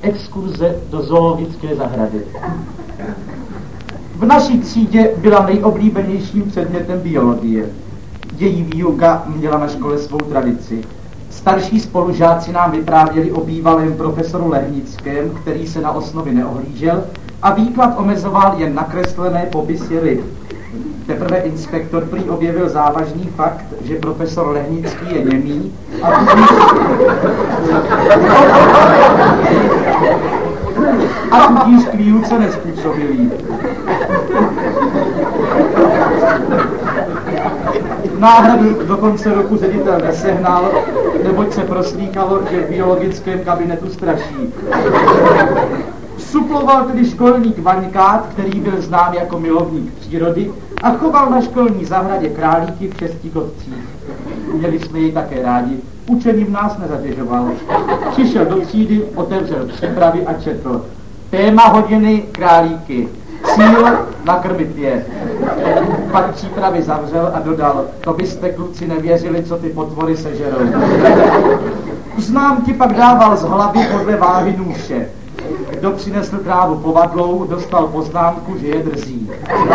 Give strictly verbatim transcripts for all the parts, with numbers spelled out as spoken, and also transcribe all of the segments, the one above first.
Exkurze do zoologické zahrady. V naší třídě byla nejoblíbenějším předmětem biologie. Její výuka měla na škole svou tradici. Starší spolužáci nám vyprávěli o bývalém profesoru Lehnickém, který se na osnovy neohlížel a výklad omezoval jen nakreslené popisy ryb. Teprve inspektor prý objevil závažný fakt, že profesor Lehnický je němý a tudíž, a tudíž k výuce nezpůsobilý. Náhradu do konce roku ředitel nesehnal, neboť se proslýchalo, že v biologickém kabinetu straší. Suploval tedy školník Vaňkát, který byl znám jako milovník přírody a choval na školní zahradě králíky v šesti chodcích. Měli jsme jej také rádi, učením nás nezatěžoval. Přišel do třídy, otevřel přípravy a četl. Téma hodiny králíky. Cíl nakrmit je. Pak přípravy zavřel a dodal, to byste kluci nevěřili, co ty potvory sežerou. Známky pak dával z hlavy podle váhy nůše. Kdo přinesl trávu povadlou, dostal poznámku, že je drzí.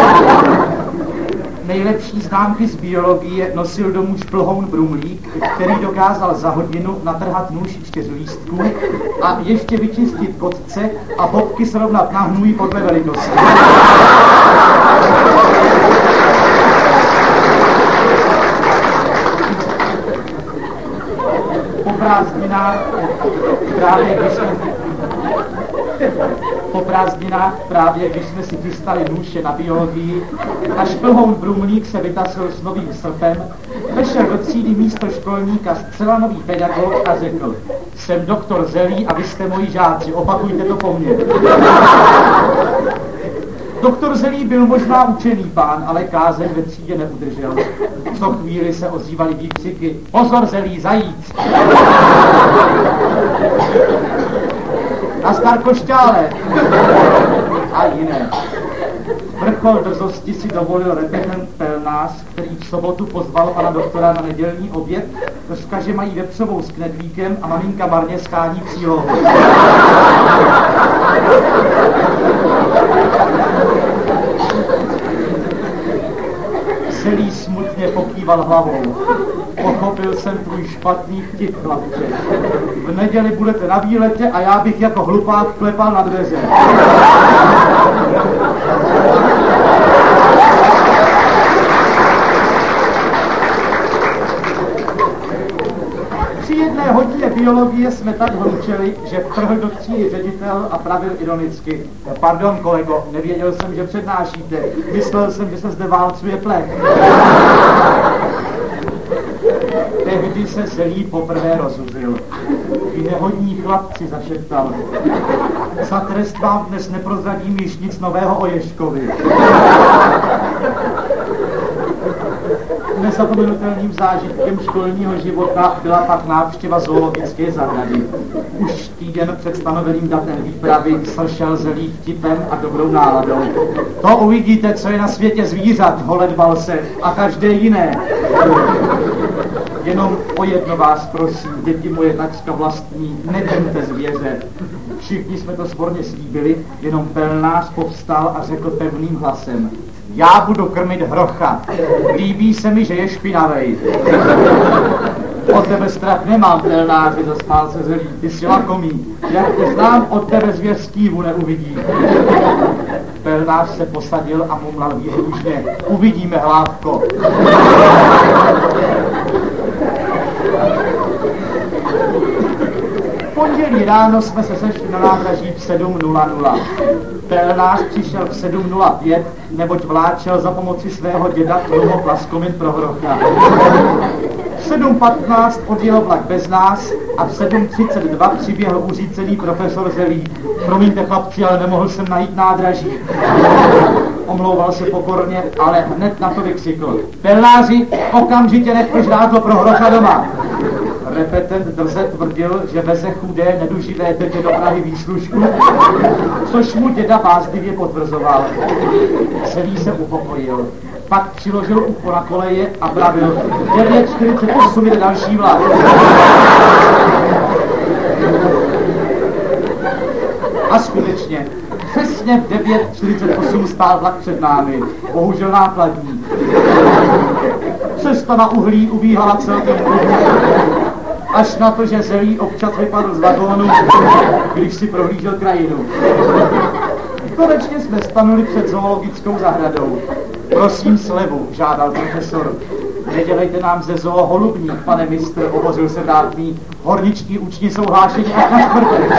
Nejlepší známky z biologie nosil domů šplhoun Brumlík, který dokázal za hodinu natrhat nůž čtyř lístků a ještě vyčistit kotce a bobky srovnat na hnůj podle velikosti. Po prázdninách právě když jsme Po prázdninách právě, když jsme si chystali nůše na biologii a šplhoun Brumlík se vytasil s novým srpem, vešel do třídy místo školníka zcela nový pedagog a řekl, jsem doktor Zelí a vy jste moji žáci, opakujte to po mně. Doktor Zelí byl možná učený pán, ale kázeň ve třídě neudržel. V co chvíli se ozývaly výkřiky, pozor Zelí, zajíc! Nazdar košťále! A jiné. Vrchol drzosti si dovolil repetent Pelnář, který v sobotu pozval pana doktora na nedělní oběd, doška, že mají vepřovou s knedlíkem a maminka marně skání přílohu. Celý smutně pokýval hlavou. Pochopil jsem tvůj špatný vtip, chlapče. V neděli budete na výletě a já bych jako hlupák klepal na dveře. Při jedné hodině biologie jsme tak hlučeli, že vtrhl do třídy ředitel a pravil ironicky. Pardon, kolego, nevěděl jsem, že přednášíte. Myslel jsem, že se zde válcuje plech. Tehdy se Zelí poprvé rozuzil. Vy nehodní chlapci, zašeptal. Za trest vám dnes neprozradím již nic nového o Ježkovi. Nezapomenutelným zážitkem školního života byla pak návštěva zoologické zahrady. Už týden před stanoveným datem výpravy sršel Zelí vtipem a dobrou náladou. To uvidíte, co je na světě zvířat, holedbal se, a každé jiné. Jenom o jedno vás prosím, děti moje takřka vlastní, nekrmte zvěře. Všichni jsme to svorně slíbili, jenom Pelnář povstal a řekl pevným hlasem. Já budu krmit hrocha. Líbí se mi, že je špinavej. Od tebe strach nemám, Pelnáři, zasmál se Zelí. Ty jsi lakomý. Jak tě znám, od tebe zvěř skývu neuvidí. Pelnář se posadil a mumlal výhružně. Uvidíme, hlávko. V pondělí ráno jsme se sešli na nádraží v sedm nula nula. Pelnář přišel v sedm nula pět, neboť vláčel za pomoci svého děda dlouho plaskomin pro hrocha. V sedm patnáct odjel vlak bez nás a v sedm třicet dva přiběhl uřícený profesor Zelí. Promiňte, chlapci, ale nemohl jsem najít nádraží. Omlouval se pokorně, ale hned na to vykřikl. Pelnáři, okamžitě nechte žrádlo pro hrocha doma. Repetent drze tvrdil, že veze chudé, neduživé tetě do Prahy výslužku, což mu děda bázlivě potvrzoval. Celý se upokojil. Pak přiložil ucho na koleje a pravil, devět čtyřicet osm jde další vlak. A skutečně, přesně v devět čtyřicet osm stál vlak před námi, bohužel nákladní. Cesta na uhlí ubíhala celkem dlouho, až na to, že Zelí občas vypadl z vagónu, když si prohlížel krajinu. Konečně jsme stanuli před zoologickou zahradou. Prosím slevu, žádal profesor. Nedělejte nám ze zoo holubník, pane mistr, obořil se vrátný. Horničtí učni jsou hlášeni až na čtvrtek.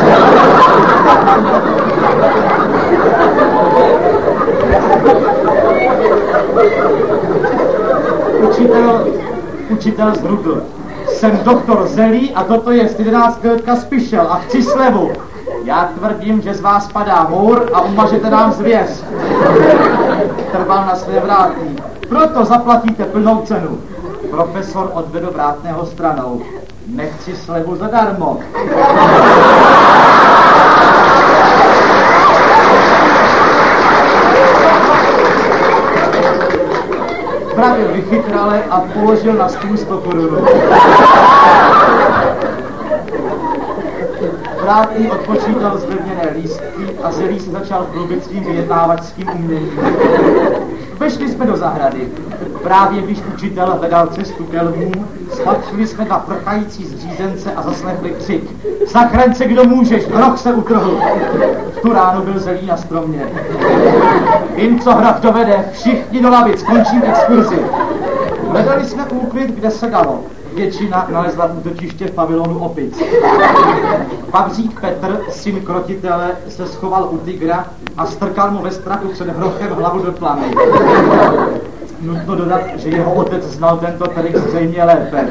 Učitel, učitel zhrudl. Jsem doktor Zelí a toto je jedenáctkrát Spišel a chci slevu. Já tvrdím, že z vás padá můr a umažete nám zvěř. Trval na své vrátný. Proto zaplatíte plnou cenu. Profesor odvedl vrátného stranou. Nechci slevu zadarmo. Pravil vychytrale a položil na stůl sto korun. Vrátný odpočítal zlevněné lístky a Zelí se začal chlubit svým vyjednávačským uměním. Vešli jsme do zahrady. Právě když učitel hledal cestu ke lvům, spatřili jsme dva prchající zřízence a zaslechli křik. Zachraň se, kdo můžeš, roh se utrhl. V tu ránu byl Zelí na stromě. Vím, co hrad dovede, všichni do lavic, končím exkurzi. Hledali jsme úkryt, kde se dalo. Většina nalezla útočiště v pavilonu opic. Pavřík Petr, syn krotitele, se schoval u tygra a strkal mu ve strachu před hrochem hlavu do plamy. Nutno dodat, že jeho otec znal tento trik zřejmě lépe.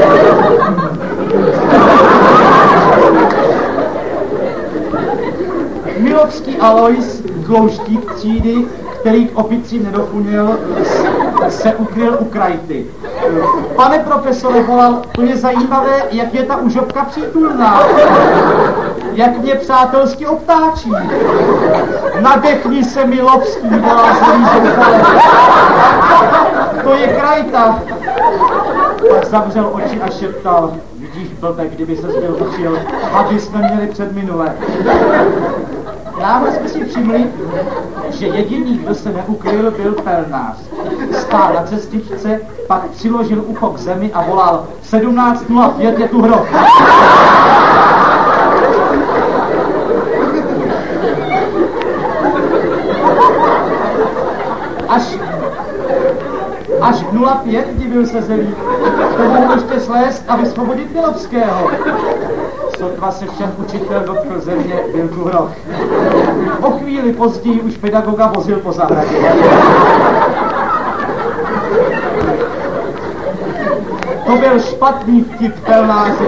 Milovský Alois, tlouštík třídy, který k opicím nedofuněl, se ukryl u krajty. Pane profesore, volal, to je zajímavé, jak je ta užovka přítulná. Jak mě přátelsky obtáčí. Nadechni se, Milovský, volal Zelí zoufale. To je krajta. Pak zavřel oči a šeptal, vidíš, blbe, kdyby se zbyl učil, aby jsme měli před minule. Náhle jsme si všimli, že jediný, kdo se neukryl, byl Pelnář. Stál na cestičce, pak přiložil ucho k zemi a volal sedmnáct nula pět je tu hrob. Až, až v nula pět divil se Zelí. To mohu ještě slézt a vysvobodit Milovského. Sotva se všem učitel dotkl země, byl tu hrob. O chvíli později už pedagoga vozil po zahradě. To byl špatný vtip Pelnáři.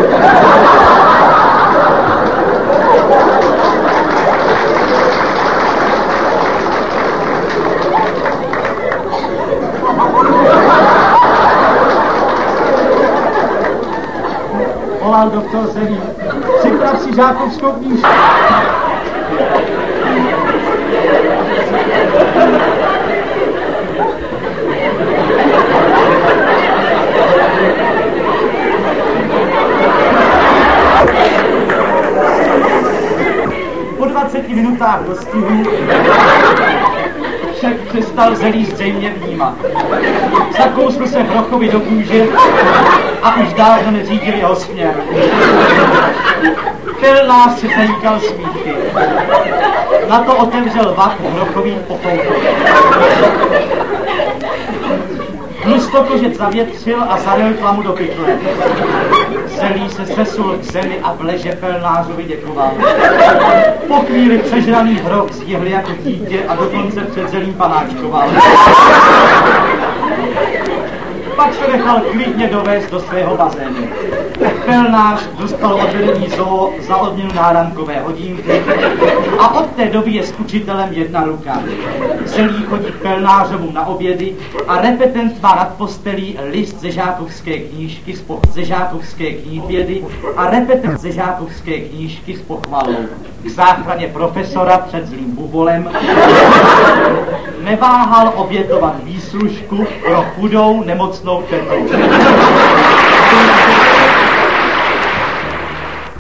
Volal doktor Zelí. Připrav si žákovskou knížku. Po dvaceti minutách dostihu však přestal Zelí zřejmě vnímat. Zakousl se Hrochovi do kůže a už dávno neřídil jeho směr. Pelnář se zajíkal smíchy. Na to otevřel vak Hrochovým popoutou. Tlustokožec zavětřil a zaril tlamu do pytle. Zelí se sesul k zemi a v leže Pelnářovi děkoval. Po chvíli přežraný Hroch zjihl jako dítě a dokonce před Zelím panáčkoval. Pak se nechal klidně dovést do svého bazénu. Pelnář dostal od vedení zoo za odměnu náramkové hodinky a od té doby je s učitelem jedna ruka. Zelí chodí k Pelnářovu na obědy a repetent má nad postelí list ze žákovské knížky z, po, ze žákovské kníhvědy a repetent ze žákovské knížky s pochvalou k záchraně profesora před zlým bubolem. Neváhal obětovat výslužku pro chudou nemocnou tetu.